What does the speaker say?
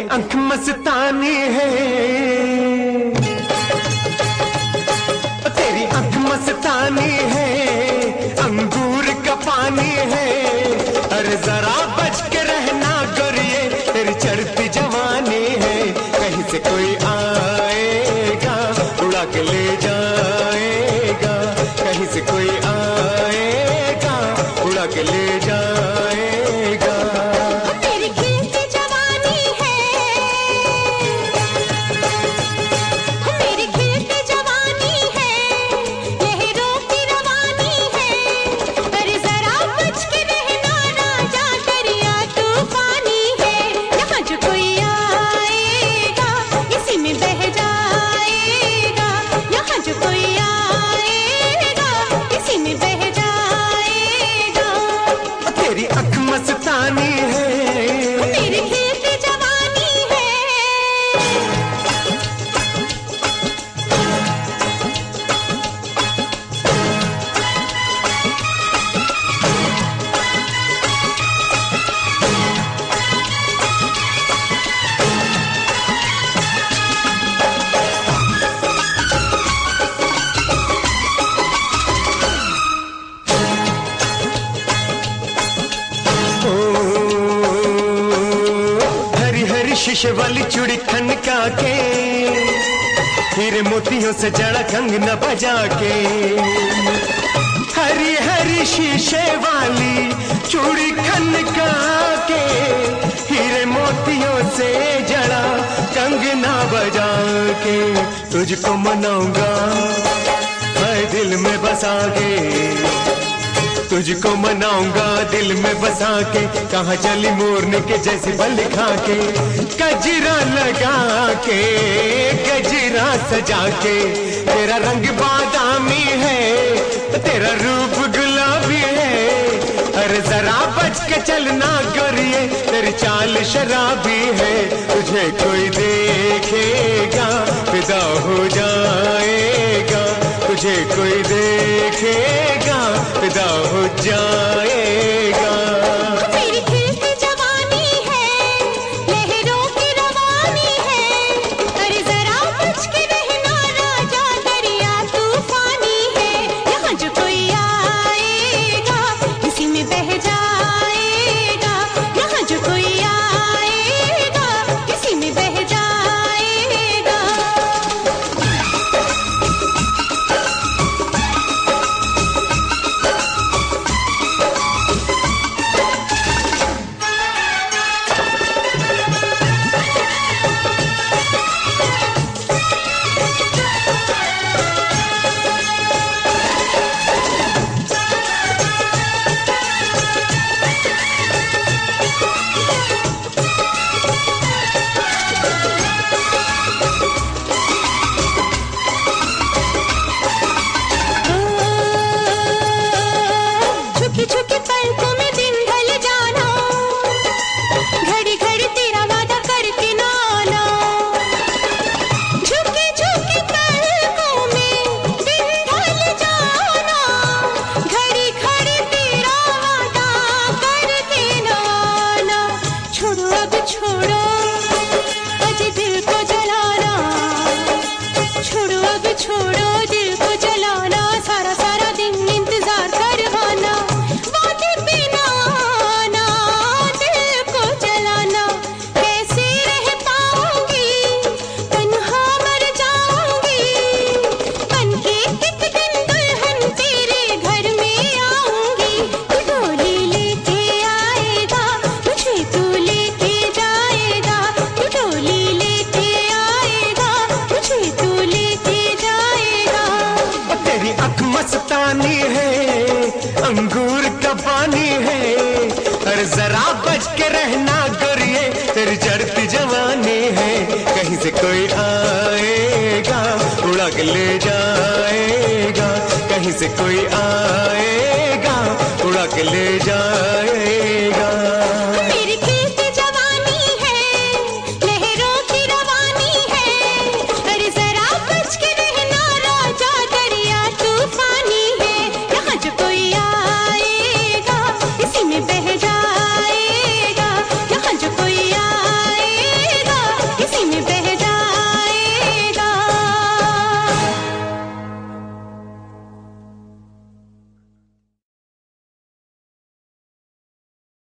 आंख मस्तानी है, तेरी आंख मस्तानी है, अंगूर का पानी है। अरे जरा बच के रहना गोरिये, तेरी चढ़ती जवानी है। कहीं से कोई आएगा उड़ा के ले जाएगा, कहीं से कोई आएगा उड़ा के ले जाएगा। तेरी खिलती जवानी है, मेरी खिलती जवानी है, लहरों की रवानी है। अरे जरा बच के रहना राजा, दरिया तूफानी है। यहाँ जो कोई आएगा इसी में बह जाएगा, यहाँ जो कोई आएगा इसी में बह जाएगा। तेरी आंख मस्तानी है, मेरी खिलती जवानी है। हरी हरी शीशे वाली चूड़ी खनका के, हीरे मोतियों से जड़ा कंगना बजा के। हरी हरी शीशे वाली चूड़ी खनका के, हीरे मोतियों से जड़ा कंगना बजा के। तुझको मनाऊंगा मैं दिल में बसा के, तुझको मनाऊंगा दिल में बसा के। कहाँ चली मोरनी के जैसी बल खा के, गजरा लगा के गजरा सजा के। तेरा रंग बादामी है, तेरा रूप गुलाबी है। अरे जरा बच के चलना गोरिये, तेरी चाल शराबी है। तुझे कोई देखेगा फिदा हो जाएगा, तुझे कोई देखेगा फिदा हो जाएगा। मेरी खिलती जवानी है, लहरों की रवानी है। अरे जरा बच के रहना राजा, दरिया तूफानी है। यहाँ जो कोई आएगा इसी में बह जाएगा, यहाँ जो कोई आएगा इसी में बह जाएगा। छुपी छुपी पलकों में दिन ढल जाना, घड़ी घड़ी तेरा वादा करके ना आना। झुकी झुकी पलकों में दिन ढल जाना, घड़ी घड़ी तेरा वादा करके ना आना। छोड़ो अब छोड़ो अजय दिल को जलाना, छोड़ो अब छोड़ो दिल को जलाना। सारा सारा दिन इंतजार करवाना, वादे पे ना आना, दिल को जलाना। कैसे रह पाऊंगी, तन्हा मर जाऊंगी। बनके एक दिन दुल्हन तेरे घर में आऊंगी। तू डोली लेके आएगा, मुझे तू लेके जाएगा। तू डोली लेके आएगा, मुझे तू लेके जाएगा। तेरी आंख मस्तानी है, अंगूर का पानी है। अरे जरा बच के रहना गोरिये, तेरी चढ़ती जवानी है। कहीं से कोई आएगा उड़ा के ले जाएगा, कहीं से कोई आएगा उड़ा के ले जाएगा।